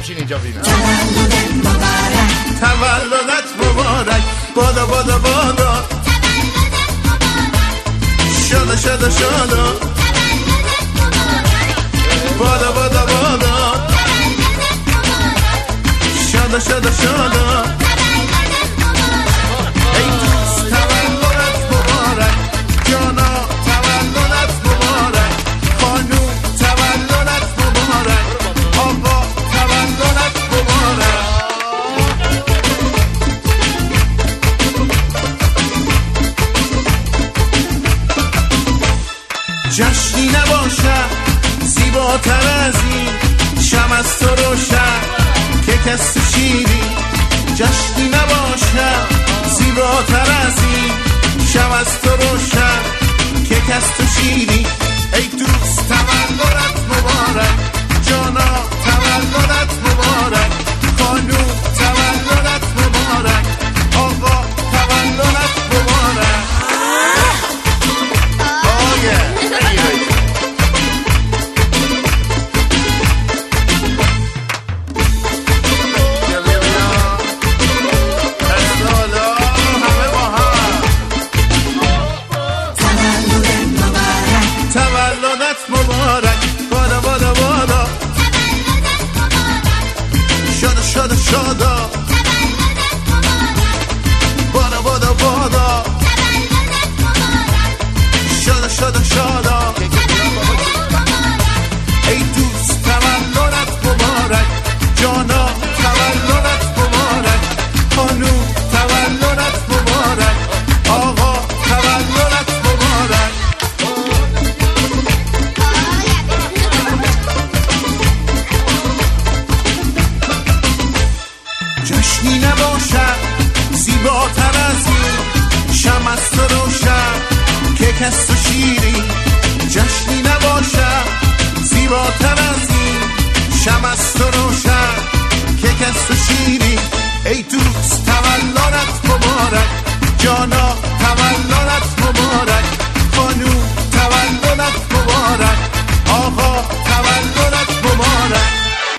بشین اینجا ببین. تولدت مبارک، تولدت مبارک، بادا بادا بادا، شادا شادا شادا، بادا بادا بادا، شادا شادا شادا. ای دوست تولدت مبارک، جانا تولدت مبارک، خانوم تولدت مبارک، آقا تولدت مبارک. جشنی نباشد زیباتر از این، شم از تو روشن که کس تو شیری. جشنی نباشد زیباتر از این، شم از تو روشن که کس تو شیری. ای دوست تولدت مبارک، جانا تولدت مبارک، خانوم تولدت مبارک، آقا تولدت مبارک. تولدت مبارک، بادا بادا بادا، شادا شادا شادا، بادا بادا بادا، شادا شادا شادا. ای دوست تولدت مبارک، جانا تولدت مبارک، خانوم تولدت مبارک، آقا تولدت مبارک. جشنی نباشد زیباتر از این، شم از تو روشن که کس تو شیری. جشنی نباشد زیباتر از این، شم از تو روشن که کس تو شیری. ای دوست